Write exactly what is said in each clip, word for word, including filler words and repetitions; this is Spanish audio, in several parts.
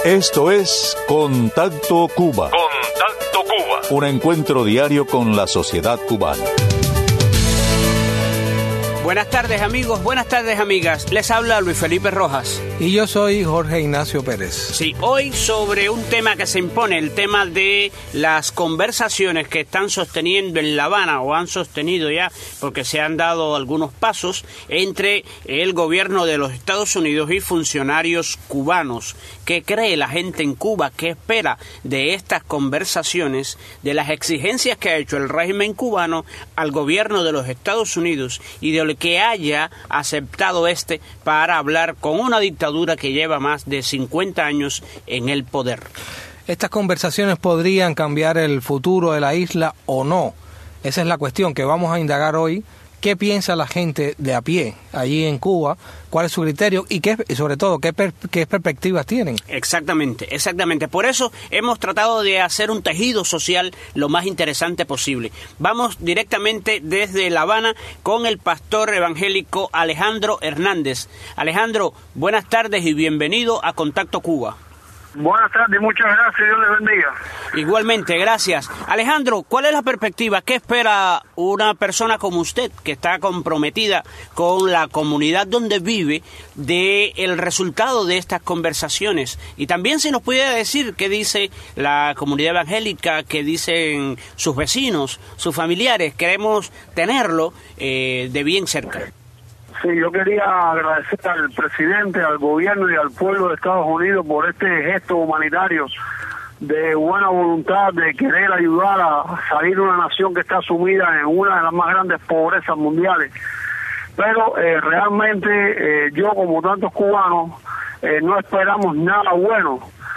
Esto es Contacto Cuba. Contacto Cuba. Un encuentro diario con la sociedad cubana. Buenas tardes amigos, buenas tardes amigas. Les habla Luis Felipe Rojas. Y yo soy Jorge Ignacio Pérez. Sí, hoy sobre un tema que se impone, el tema de las conversaciones que están sosteniendo en La Habana, o han sostenido ya, porque se han dado algunos pasos, entre el gobierno de los Estados Unidos y funcionarios cubanos. ¿Qué cree la gente en Cuba? ¿Qué espera de estas conversaciones, de las exigencias que ha hecho el régimen cubano al gobierno de los Estados Unidos y de lo que haya aceptado este para hablar con una dictadura que lleva más de cincuenta años en el poder? Estas conversaciones podrían cambiar el futuro de la isla o no. Esa es la cuestión que vamos a indagar hoy. ¿Qué piensa la gente de a pie allí en Cuba? ¿Cuál es su criterio? Y, qué, y sobre todo, ¿qué, per, qué perspectivas tienen? Exactamente, exactamente. Por eso hemos tratado de hacer un tejido social lo más interesante posible. Vamos directamente desde La Habana con el pastor evangélico Alejandro Hernández. Alejandro, buenas tardes y bienvenido a Contacto Cuba. Buenas tardes, muchas gracias, Dios les bendiga. Igualmente, gracias. Alejandro, ¿cuál es la perspectiva? ¿Qué espera una persona como usted, que está comprometida con la comunidad donde vive, de el resultado de estas conversaciones? Y también si nos pudiera decir qué dice la comunidad evangélica, qué dicen sus vecinos, sus familiares. Queremos tenerlo eh, de bien cerca. Sí, yo quería agradecer al presidente, al gobierno y al pueblo de Estados Unidos por este gesto humanitario de buena voluntad, de querer ayudar a salir de una nación que está sumida en una de las más grandes pobrezas mundiales. Pero eh, realmente eh, yo, como tantos cubanos, eh, no esperamos nada bueno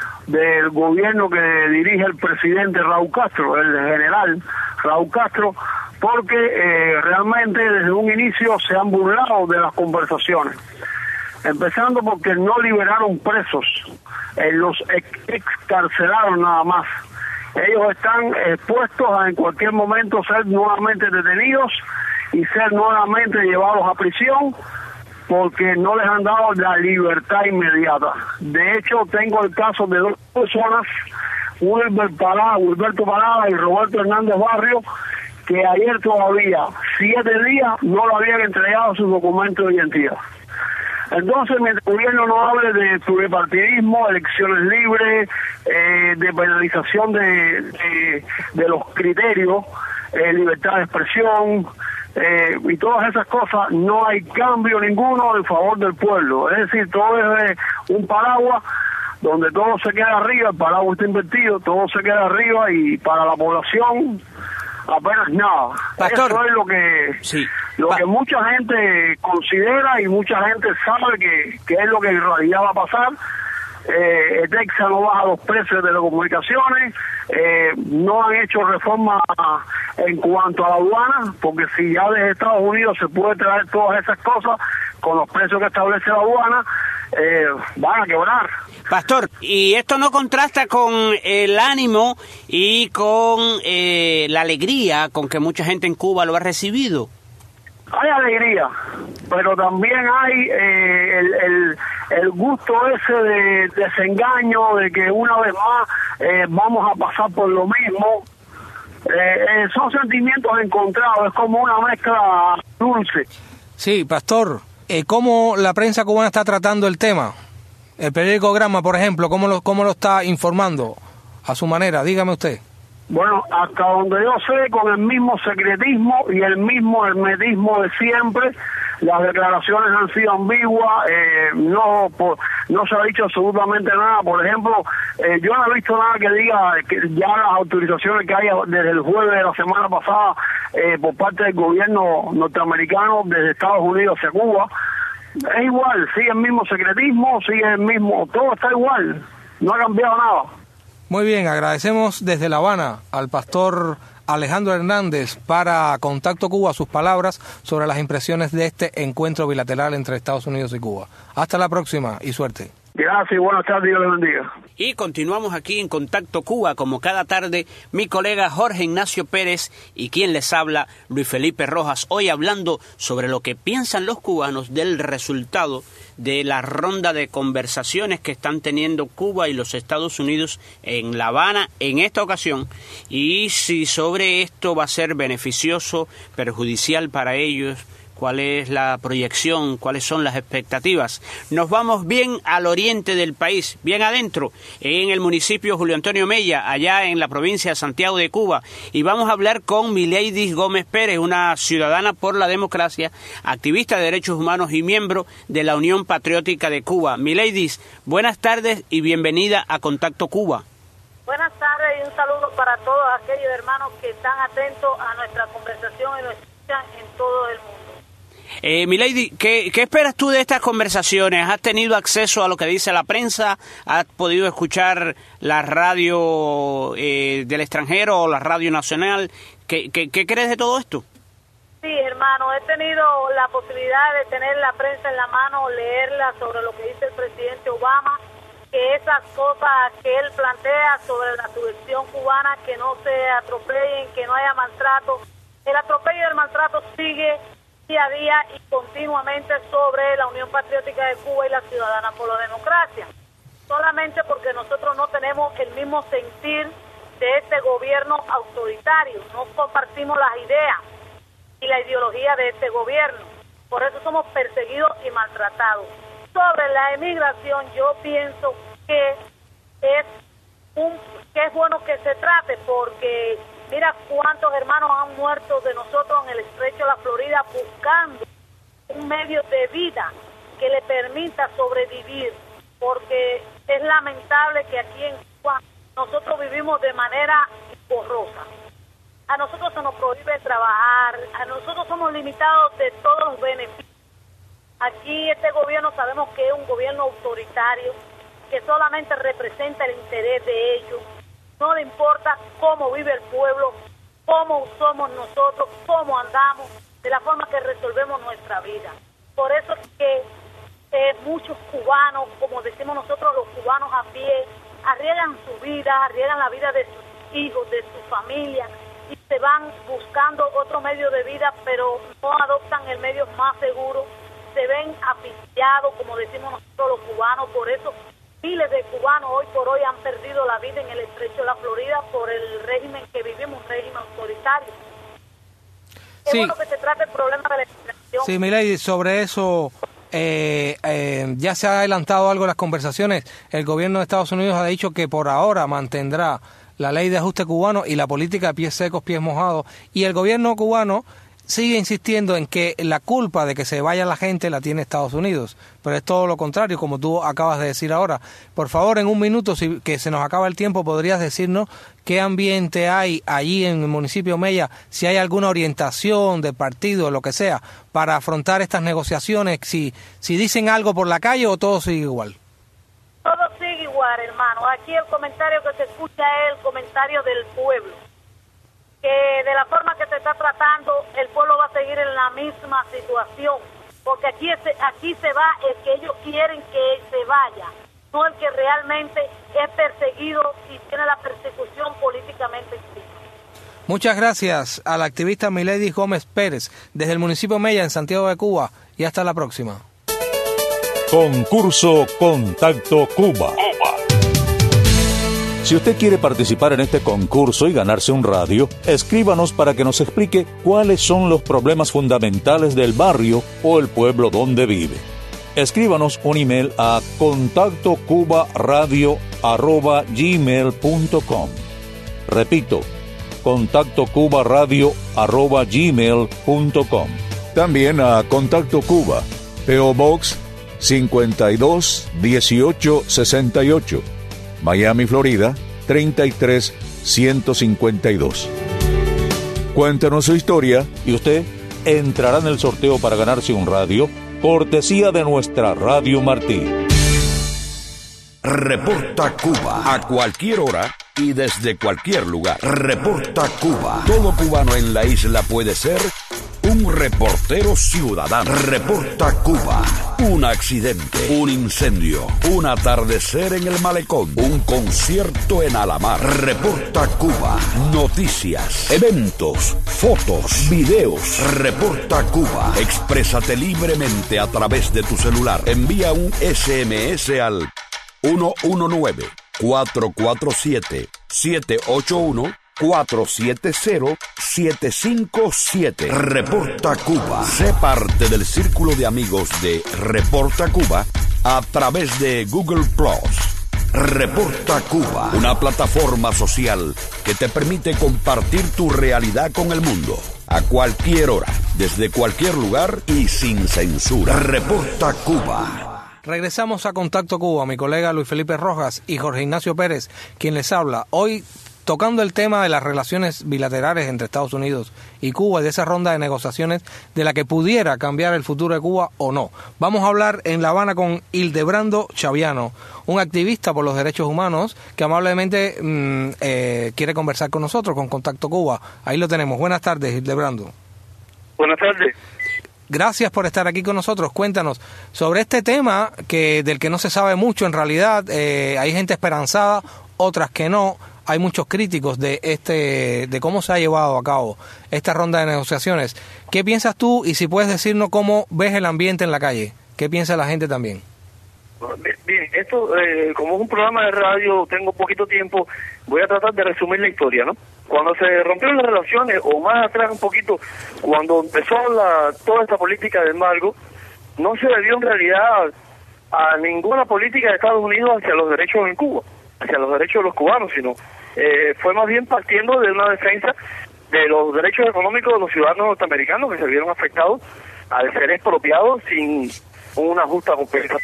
del gobierno que dirige el presidente Raúl Castro, el general Raúl Castro, porque eh, realmente desde un inicio se han burlado de las conversaciones, empezando porque no liberaron presos, eh, los excarcelaron nada más. Ellos están expuestos a en cualquier momento ser nuevamente detenidos y ser nuevamente llevados a prisión, porque no les han dado la libertad inmediata. De hecho, tengo el caso de dos personas, Wilber Parada, Wilberto Parada y Roberto Hernández Barrio, que ayer todavía, siete días, no lo habían entregado sus documentos de identidad. Entonces, mientras el gobierno no hable de pluripartidismo, elecciones libres, eh, de penalización de, de, de los criterios, eh, libertad de expresión, eh, y todas esas cosas, no hay cambio ninguno en favor del pueblo. Es decir, todo es eh, un paraguas donde todo se queda arriba, el paraguas está invertido, todo se queda arriba y para la población apenas nada. Pastor, eso es lo que sí. lo pa- que mucha gente considera y mucha gente sabe que, que es lo que en realidad va a pasar. Eh, Texas no baja los precios de telecomunicaciones, eh, no han hecho reformas en cuanto a la aduana, porque si ya desde Estados Unidos se puede traer todas esas cosas con los precios que establece la aduana, eh, van a quebrar. Pastor, ¿y esto no contrasta con el ánimo y con eh, la alegría con que mucha gente en Cuba lo ha recibido? Hay alegría, pero también hay eh, el, el, el gusto ese de desengaño, de que una vez más eh, vamos a pasar por lo mismo. Eh, eh, son sentimientos encontrados, es como una mezcla dulce. Sí, Pastor, eh, ¿cómo la prensa cubana está tratando el tema? El periódico Gramma, por ejemplo, ¿cómo lo, cómo lo está informando a su manera? Dígame usted. Bueno, hasta donde yo sé, con el mismo secretismo y el mismo hermetismo de siempre. Las declaraciones han sido ambiguas, eh, no por, no se ha dicho absolutamente nada. Por ejemplo, eh, yo no he visto nada que diga que ya las autorizaciones que hay desde el jueves de la semana pasada eh, por parte del gobierno norteamericano desde Estados Unidos hacia Cuba. Es igual, sigue el mismo secretismo, sigue el mismo, todo está igual, no ha cambiado nada. Muy bien, agradecemos desde La Habana al pastor Alejandro Hernández para Contacto Cuba sus palabras sobre las impresiones de este encuentro bilateral entre Estados Unidos y Cuba. Hasta la próxima y suerte. Gracias, buenas tardes, Dios les bendiga. Y continuamos aquí en Contacto Cuba, como cada tarde, mi colega Jorge Ignacio Pérez y quien les habla, Luis Felipe Rojas, hoy hablando sobre lo que piensan los cubanos del resultado de la ronda de conversaciones que están teniendo Cuba y los Estados Unidos en La Habana en esta ocasión, y si sobre esto va a ser beneficioso, perjudicial para ellos, cuál es la proyección, cuáles son las expectativas. Nos vamos bien al oriente del país, bien adentro, en el municipio Julio Antonio Mella, allá en la provincia de Santiago de Cuba, y vamos a hablar con Mileydis Gómez Pérez, una ciudadana por la democracia, activista de derechos humanos y miembro de la Unión Patriótica de Cuba. Mileydis, buenas tardes y bienvenida a Contacto Cuba. Buenas tardes y un saludo para todos aquellos hermanos que están atentos a nuestra conversación y nos escuchan en todo el mundo. Eh, Milady, ¿qué, ¿qué esperas tú de estas conversaciones? ¿Has tenido acceso a lo que dice la prensa? ¿Has podido escuchar la radio eh, del extranjero o la radio nacional? ¿Qué, qué, ¿Qué crees de todo esto? Sí, hermano, he tenido la posibilidad de tener la prensa en la mano, leerla sobre lo que dice el presidente Obama, que esas cosas que él plantea sobre la subversión cubana, que no se atropellen, que no haya maltrato. El atropello y el maltrato sigue día a día y continuamente sobre la Unión Patriótica de Cuba y la Ciudadana por la Democracia, solamente porque nosotros no tenemos el mismo sentir de este gobierno autoritario, no compartimos las ideas y la ideología de este gobierno, por eso somos perseguidos y maltratados. Sobre la emigración, yo pienso que es un que es bueno que se trate, porque mira cuántos hermanos han muerto de nosotros en el estrecho de la Florida buscando un medio de vida que le permita sobrevivir, porque es lamentable que aquí en Cuba nosotros vivimos de manera borrosa. A nosotros se nos prohíbe trabajar, a nosotros somos limitados de todos los beneficios. Aquí este gobierno sabemos que es un gobierno autoritario, que solamente representa el interés de ellos. No le importa cómo vive el pueblo, cómo somos nosotros, cómo andamos, de la forma que resolvemos nuestra vida. Por eso es que eh, muchos cubanos, como decimos nosotros los cubanos a pie, arriesgan su vida, arriesgan la vida de sus hijos, de su familia, y se van buscando otro medio de vida, pero no adoptan el medio más seguro, se ven asfixiados, como decimos nosotros los cubanos. Por eso miles de cubanos hoy por hoy han perdido la vida en el estrecho de la Florida por el régimen que vivimos, un régimen autoritario. Es sí. bueno que se trate el problema de la inmigración. Sí, Milady, sobre eso eh, eh, ya se ha adelantado algo en las conversaciones. El gobierno de Estados Unidos ha dicho que por ahora mantendrá la ley de ajuste cubano y la política de pies secos, pies mojados, y el gobierno cubano sigue insistiendo en que la culpa de que se vaya la gente la tiene Estados Unidos, pero es todo lo contrario, como tú acabas de decir ahora. Por favor, en un minuto, si, que se nos acaba el tiempo, ¿podrías decirnos qué ambiente hay allí en el municipio Mella, si hay alguna orientación de partido, lo que sea, para afrontar estas negociaciones, si, si dicen algo por la calle o todo sigue igual? Todo sigue igual, hermano. Aquí el comentario que se escucha es el comentario del pueblo, que de la forma que se está tratando, el pueblo va a seguir en la misma situación, porque aquí, es, aquí se va el que ellos quieren que se vaya, no el que realmente es perseguido y tiene la persecución políticamente encima. Muchas gracias a la activista Mileydis Gómez Pérez, desde el municipio Mella, en Santiago de Cuba, y hasta la próxima. Concurso Contacto Cuba. Si usted quiere participar en este concurso y ganarse un radio, escríbanos para que nos explique cuáles son los problemas fundamentales del barrio o el pueblo donde vive. Escríbanos un email a contacto cuba radio arroba gmail punto com. Repito, contacto cuba radio arroba gmail punto com. También a Contacto Cuba, P O Box cincuenta y dos dieciocho sesenta y ocho. Miami, Florida, treinta y tres ciento cincuenta y dos. Cuéntanos su historia y usted entrará en el sorteo para ganarse un radio, cortesía de nuestra Radio Martí. Reporta Cuba, a cualquier hora y desde cualquier lugar. Reporta Cuba. Todo cubano en la isla puede ser Un reportero ciudadano reporta Cuba. Un accidente, un incendio, un atardecer en el malecón, un concierto en Alamar. Reporta Cuba. Noticias, eventos, fotos, videos. Reporta Cuba. Exprésate libremente a través de tu celular. Envía un ese eme ese al uno uno nueve, cuatro cuatro siete, siete ocho uno, cuatro siete cero, siete cinco siete. Reporta Cuba. Sé parte del círculo de amigos de Reporta Cuba a través de Google Plus. Reporta Cuba, una plataforma social que te permite compartir tu realidad con el mundo a cualquier hora, desde cualquier lugar y sin censura. Reporta Cuba. Regresamos a Contacto Cuba, mi colega Luis Felipe Rojas y Jorge Ignacio Pérez, quien les habla. Hoy tocando el tema de las relaciones bilaterales entre Estados Unidos y Cuba y de esa ronda de negociaciones de la que pudiera cambiar el futuro de Cuba o no. Vamos a hablar en La Habana con Hildebrando Chaviano, un activista por los derechos humanos que amablemente mmm, eh, quiere conversar con nosotros, con Contacto Cuba. Ahí lo tenemos. Buenas tardes, Hildebrando. Buenas tardes. Gracias por estar aquí con nosotros. Cuéntanos sobre este tema que del que no se sabe mucho en realidad. Eh, hay gente esperanzada, otras que no. Hay muchos críticos de este de cómo se ha llevado a cabo esta ronda de negociaciones. ¿Qué piensas tú y si puedes decirnos cómo ves el ambiente en la calle? ¿Qué piensa la gente también? Bien, esto eh, como es un programa de radio, tengo poquito tiempo, voy a tratar de resumir la historia, ¿no? Cuando se rompieron las relaciones, o más atrás un poquito, cuando empezó la, toda esta política de embargo, no se debió en realidad a ninguna política de Estados Unidos hacia los derechos en Cuba, hacia los derechos de los cubanos, sino eh, fue más bien partiendo de una defensa de los derechos económicos de los ciudadanos norteamericanos que se vieron afectados al ser expropiados sin una justa compensación.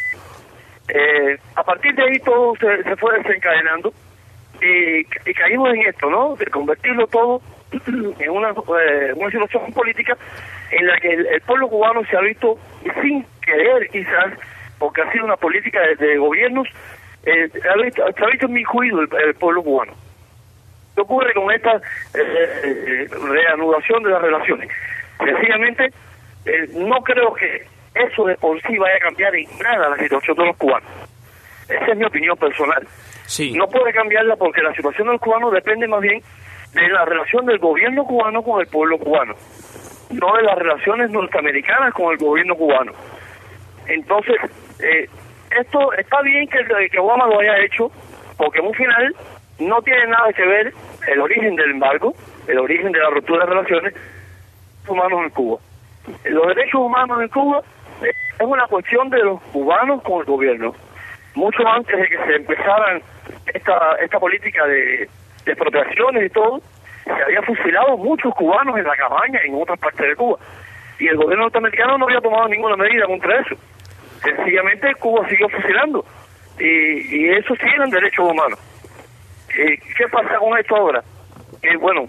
Eh, a partir de ahí todo se, se fue desencadenando y, y caímos en esto, ¿no? De convertirlo todo en una, eh, una situación política en la que el, el pueblo cubano se ha visto sin querer, quizás, porque ha sido una política de, de gobiernos, eh, ha visto, se ha visto inmiscuido el, el pueblo cubano. ¿Qué ocurre con esta eh, eh, reanudación de las relaciones? Sencillamente, eh, no creo que eso de por sí vaya a cambiar en nada la situación de los cubanos. Esa es mi opinión personal. Sí. No puede cambiarla porque la situación de los cubanos depende más bien de la relación del gobierno cubano con el pueblo cubano, no de las relaciones norteamericanas con el gobierno cubano. Entonces, eh, esto está bien que, que Obama lo haya hecho, porque en un final no tiene nada que ver el origen del embargo, el origen de la ruptura de relaciones humanos en Cuba. Los derechos humanos en Cuba eh, es una cuestión de los cubanos con el gobierno. Mucho antes de que se empezaran esta esta política de, de expropiaciones y todo, se había fusilado muchos cubanos en la cabaña en otras partes de Cuba. Y el gobierno norteamericano no había tomado ninguna medida contra eso. Sencillamente Cuba siguió fusilando. Y, y eso sí eran derechos humanos. Eh, ¿Qué pasa con esto ahora? Eh, bueno,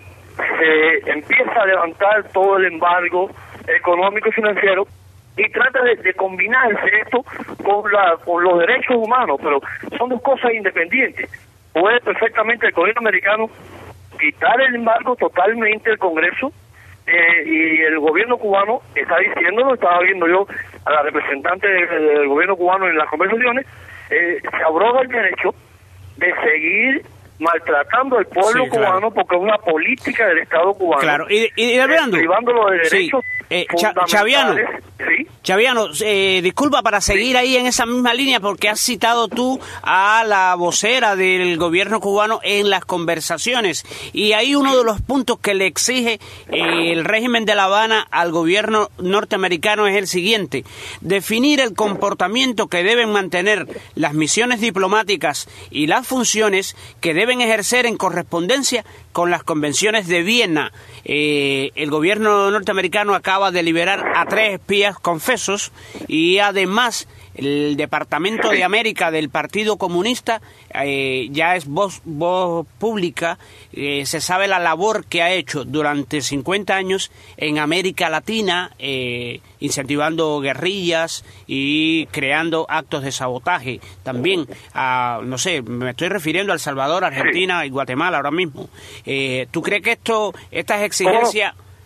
se empieza a levantar todo el embargo económico y financiero y trata de, de combinarse esto con la con los derechos humanos, pero son dos cosas independientes. Puede perfectamente el gobierno americano quitar el embargo totalmente del Congreso eh, y el gobierno cubano está diciéndolo, estaba viendo yo a la representante del, del gobierno cubano en las conversaciones, eh, se abroga el derecho de seguir maltratando al pueblo sí, cubano, claro, porque es una política del Estado cubano. Claro, y, y, y hablando, eh, privándolo de derechos sí. eh, Chaviano, ¿sí? Chaviano, eh, disculpa para seguir sí. ahí en esa misma línea, porque has citado tú a la vocera del gobierno cubano en las conversaciones, y ahí uno de los puntos que le exige eh, el régimen de La Habana al gobierno norteamericano es el siguiente: definir el comportamiento que deben mantener las misiones diplomáticas y las funciones que deben ejercer en correspondencia con las convenciones de Viena. Eh, el gobierno norteamericano acaba de liberar a tres espías confesos y además el Departamento de América del Partido Comunista eh, ya es voz, voz pública, eh, se sabe la labor que ha hecho durante cincuenta años en América Latina, eh, incentivando guerrillas y creando actos de sabotaje. También, a, no sé, me estoy refiriendo a El Salvador, Argentina y Guatemala ahora mismo. Eh, ¿Tú crees que esto, estas exigencias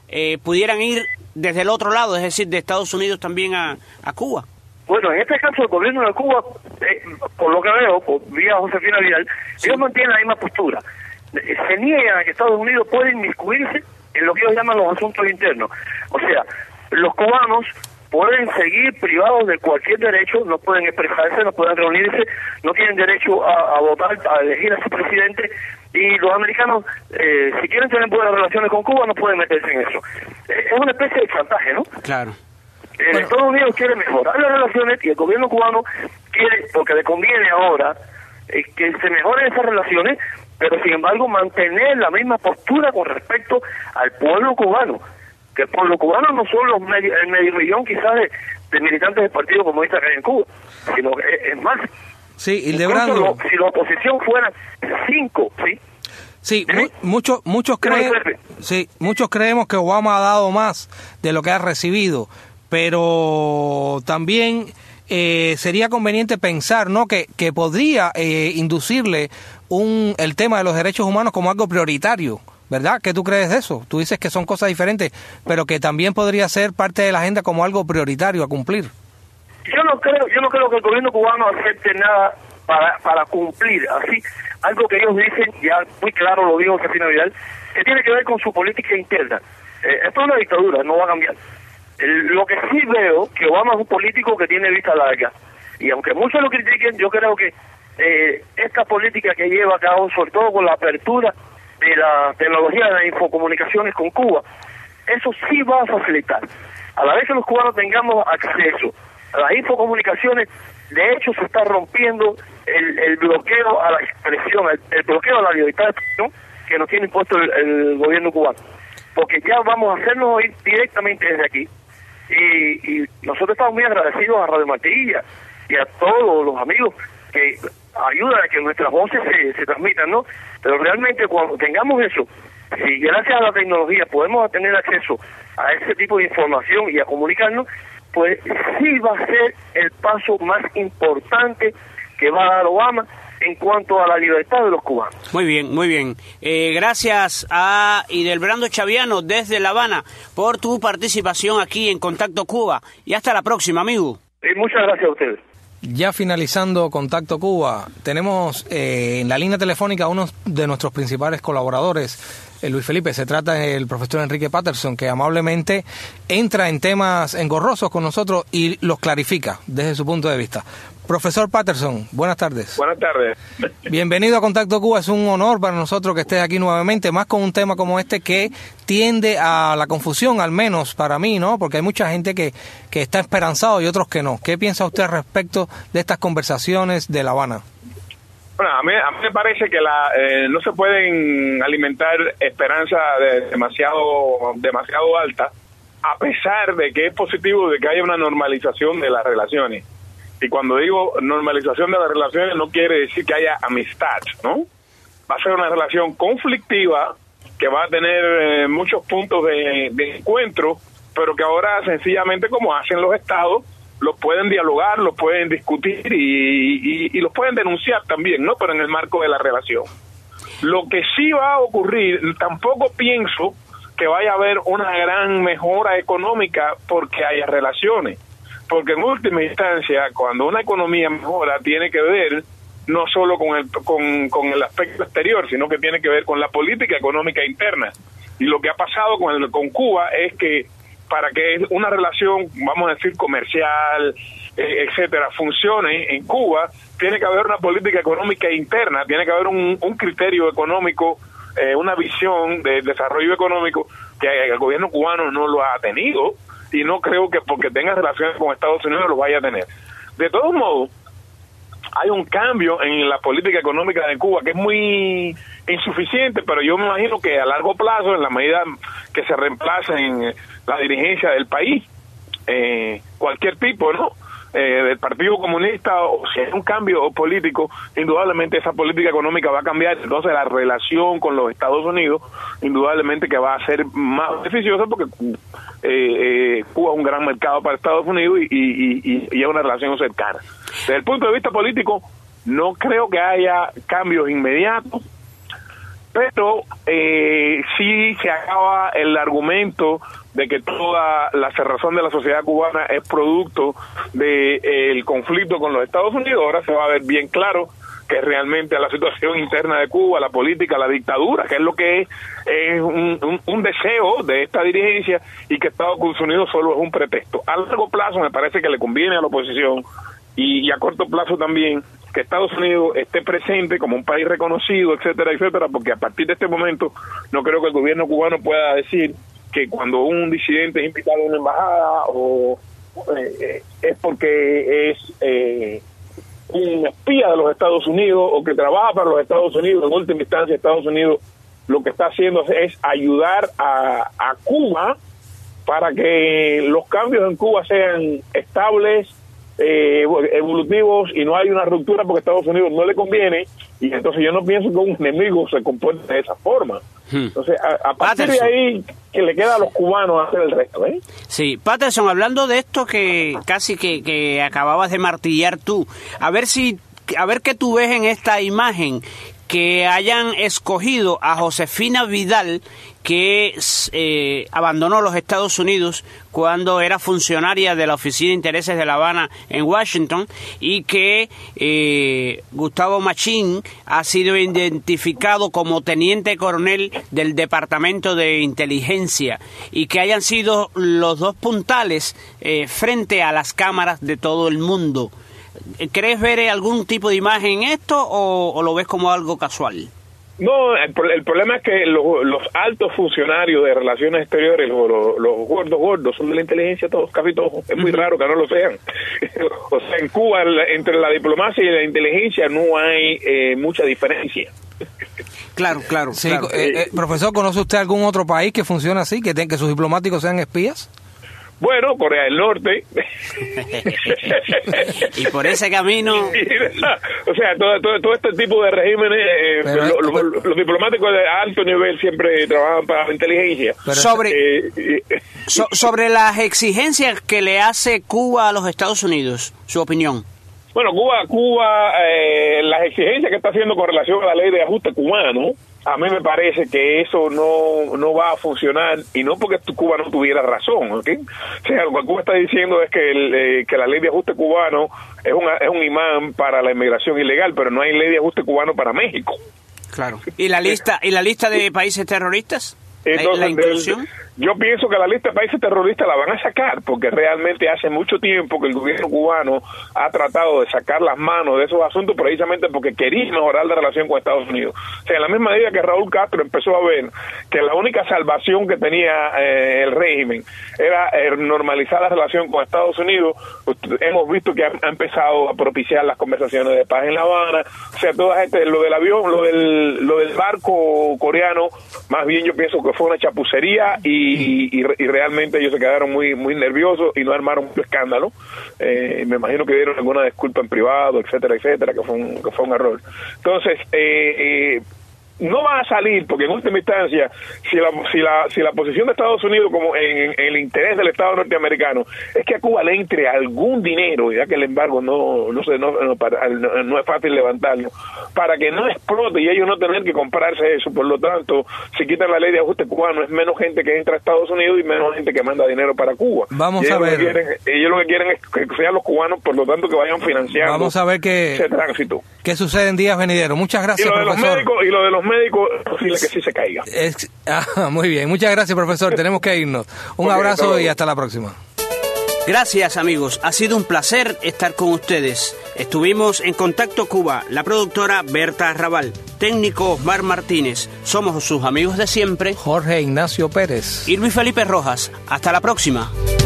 eh, pudieran ir desde el otro lado, es decir, de Estados Unidos también a, a Cuba? Bueno, en este caso el gobierno de Cuba, eh, por lo que veo, por vía Josefina Vidal, sí. ellos mantienen la misma postura. Se niegan a que Estados Unidos pueda inmiscuirse en lo que ellos llaman los asuntos internos. O sea, los cubanos pueden seguir privados de cualquier derecho, no pueden expresarse, no pueden reunirse, no tienen derecho a, a votar, a elegir a su presidente, y los americanos, eh, si quieren tener buenas relaciones con Cuba, no pueden meterse en eso. Eh, es una especie de chantaje, ¿no? Claro. Eh, bueno. Estados Unidos quiere mejorar las relaciones y el gobierno cubano quiere, porque le conviene ahora, eh, que se mejoren esas relaciones, pero sin embargo mantener la misma postura con respecto al pueblo cubano, que el pueblo cubano no son los medio, el medio millón quizás de, de militantes del Partido Comunista que hay en Cuba, sino que es, es más. Sí, Hildebrando, si la oposición fuera cinco, ¿sí? Sí, mu muchos muchos creen, sí, muchos creemos que Obama ha dado más de lo que ha recibido, pero también eh, sería conveniente pensar, ¿no?, que, que podría eh, inducirle un el tema de los derechos humanos como algo prioritario, ¿verdad? ¿Qué tú crees de eso? Tú dices que son cosas diferentes, pero que también podría ser parte de la agenda como algo prioritario a cumplir. Yo no creo, yo no creo que el gobierno cubano acepte nada para para cumplir así algo que ellos dicen, ya muy claro lo dijo Josefina Vidal, que tiene que ver con su política interna. Eh, esto es una dictadura, no va a cambiar. El, lo que sí veo, que Obama es un político que tiene vista larga, y aunque muchos lo critiquen, yo creo que eh, esta política que lleva a cabo, sobre todo con la apertura de la tecnología de las infocomunicaciones con Cuba, eso sí va a facilitar. A la vez que los cubanos tengamos acceso a las infocomunicaciones, de hecho se está rompiendo el, el bloqueo a la expresión, el, el bloqueo a la libertad de expresión que nos tiene impuesto el, el gobierno cubano, porque ya vamos a hacernos oír directamente desde aquí, y, y nosotros estamos muy agradecidos a Radio Martilla y a todos los amigos que ayudan a que nuestras voces se, se transmitan, ¿no? Pero realmente cuando tengamos eso, si gracias a la tecnología podemos tener acceso a ese tipo de información y a comunicarnos, pues sí va a ser el paso más importante que va a dar Obama en cuanto a la libertad de los cubanos. Muy bien, muy bien. Eh, gracias a Hildebrando Chaviano desde La Habana por tu participación aquí en Contacto Cuba. Y hasta la próxima, amigo. Y muchas gracias a ustedes. Ya finalizando Contacto Cuba, tenemos eh, en la línea telefónica a uno de nuestros principales colaboradores, eh, Luis Felipe. Se trata del profesor Enrique Patterson, que amablemente entra en temas engorrosos con nosotros y los clarifica desde su punto de vista. Profesor Patterson, buenas tardes. Buenas tardes. Bienvenido a Contacto Cuba. Es un honor para nosotros que estés aquí nuevamente, más con un tema como este que tiende a la confusión, al menos para mí, ¿no? Porque hay mucha gente que, que está esperanzado y otros que no. ¿Qué piensa usted respecto de estas conversaciones de La Habana? Bueno, a mí, a mí me parece que la, eh, no se pueden alimentar esperanza de demasiado, demasiado alta, a pesar de que es positivo de que haya una normalización de las relaciones. Y cuando digo normalización de las relaciones no quiere decir que haya amistad, ¿no? Va a ser una relación conflictiva que va a tener eh, muchos puntos de, de encuentro, pero que ahora sencillamente, como hacen los estados, los pueden dialogar, los pueden discutir y, y, y los pueden denunciar también, ¿no? Pero en el marco de la relación. Lo que sí va a ocurrir, tampoco pienso que vaya a haber una gran mejora económica porque haya relaciones. Porque en última instancia, cuando una economía mejora, tiene que ver no solo con el con, con el aspecto exterior, sino que tiene que ver con la política económica interna. Y lo que ha pasado con, el, con Cuba es que para que una relación, vamos a decir, comercial, eh, etcétera, funcione en Cuba, tiene que haber una política económica interna, tiene que haber un, un criterio económico, eh, una visión de desarrollo económico que el gobierno cubano no lo ha tenido. Y no creo que porque tenga relaciones con Estados Unidos lo vaya a tener. De todos modos, hay un cambio en la política económica de Cuba que es muy insuficiente, pero yo me imagino que a largo plazo, en la medida que se reemplace en la dirigencia del país, eh, cualquier tipo, ¿no? Eh, del Partido Comunista, o si hay un cambio político, indudablemente esa política económica va a cambiar. Entonces la relación con los Estados Unidos, indudablemente que va a ser más beneficiosa porque eh, eh, Cuba es un gran mercado para Estados Unidos y, y, y, y es una relación cercana. Desde el punto de vista político, no creo que haya cambios inmediatos. pero eh, sí se acaba el argumento de que toda la cerrazón de la sociedad cubana es producto del de, eh, conflicto con los Estados Unidos. Ahora se va a ver bien claro que realmente la situación interna de Cuba, la política, la dictadura, que es lo que es, es un, un, un deseo de esta dirigencia, y que Estados Unidos solo es un pretexto. A largo plazo me parece que le conviene a la oposición, y, y a corto plazo también, que Estados Unidos esté presente como un país reconocido, etcétera, etcétera, porque a partir de este momento no creo que el gobierno cubano pueda decir que cuando un disidente es invitado a una embajada o eh, es porque es eh, un espía de los Estados Unidos o que trabaja para los Estados Unidos. En última instancia, Estados Unidos lo que está haciendo es ayudar a, a Cuba para que los cambios en Cuba sean estables, eh, evolutivos, y no hay una ruptura porque a Estados Unidos no le conviene. Y entonces yo no pienso que un enemigo se comporte de esa forma. Entonces, a, a partir Patterson. de ahí, que le queda a los cubanos hacer el resto, ¿eh? Sí, Patterson, hablando de esto que casi que, que acababas de martillar tú, a ver si, a ver qué tú ves en esta imagen, que hayan escogido a Josefina Vidal, que eh, abandonó los Estados Unidos cuando era funcionaria de la Oficina de Intereses de La Habana en Washington, y que eh, Gustavo Machín ha sido identificado como teniente coronel del Departamento de Inteligencia, y que hayan sido los dos puntales eh, frente a las cámaras de todo el mundo. ¿Crees ver algún tipo de imagen en esto o, o lo ves como algo casual? No, el, el problema es que los, los altos funcionarios de relaciones exteriores, los, los, los gordos gordos, son de la inteligencia todos, casi todos. Es muy uh-huh. raro que no lo sean. O sea, en Cuba, entre la diplomacia y la inteligencia no hay eh, mucha diferencia. Claro, claro. Sí, claro. Eh, eh, profesor, ¿conoce usted algún otro país que funcione así, que, ten, que sus diplomáticos sean espías? Bueno, Corea del Norte. Y por ese camino... O sea, todo, todo, todo este tipo de regímenes, eh, pero, lo, lo, lo, los diplomáticos de alto nivel siempre trabajan para la inteligencia. Sobre, eh, eh, so, sobre las exigencias que le hace Cuba a los Estados Unidos, su opinión. Bueno, Cuba, Cuba eh, las exigencias que está haciendo con relación a la ley de ajuste cubano, a mí me parece que eso no no va a funcionar, y no porque Cuba no tuviera razón, ¿ok? O sea, lo que Cuba está diciendo es que el, eh, que la ley de ajuste cubano es, una, es un imán para la inmigración ilegal, pero no hay ley de ajuste cubano para México. Claro. ¿Y la lista y la lista de países terroristas? Entonces, ¿La, la inclusión? Yo pienso que la lista de países terroristas la van a sacar, porque realmente hace mucho tiempo que el gobierno cubano ha tratado de sacar las manos de esos asuntos, precisamente porque quería mejorar la relación con Estados Unidos. O sea, en la misma medida que Raúl Castro empezó a ver que la única salvación que tenía eh, el régimen era eh, normalizar la relación con Estados Unidos, pues, hemos visto que ha, ha empezado a propiciar las conversaciones de paz en La Habana. O sea, toda este, lo del avión, lo del, lo del barco coreano, más bien yo pienso que fue una chapucería, y Y, y, y realmente ellos se quedaron muy muy nerviosos y no armaron un escándalo. Eh, me imagino que dieron alguna disculpa en privado, etcétera, etcétera, que fue un, que fue un error. Entonces, eh, eh, no va a salir, porque en última instancia, si la si la si la posición de Estados Unidos, como en, en el interés del Estado norteamericano, es que a Cuba le entre algún dinero, ya que el embargo no no sé no, no, para, no, no es fácil levantarlo, para que no explote y ellos no tener que comprarse eso. Por lo tanto, si quitan la ley de ajuste cubano, es menos gente que entra a Estados Unidos y menos gente que manda dinero para Cuba. Vamos a ver. Lo que quieren, ellos lo que quieren es que sean los cubanos, por lo tanto, que vayan financiando Vamos a ver qué, ese tránsito. ¿Qué sucede en días venideros? Muchas gracias, y lo de profesor. Los médicos, y lo de los médicos es posible que sí se caiga. Es, ah, muy bien, muchas gracias, profesor. Tenemos que irnos. Un okay, abrazo hasta y hasta la próxima. Gracias, amigos. Ha sido un placer estar con ustedes. Estuvimos en Contacto Cuba, la productora Berta Arrabal, técnico Osmar Martínez. Somos sus amigos de siempre, Jorge Ignacio Pérez y Luis Felipe Rojas. Hasta la próxima.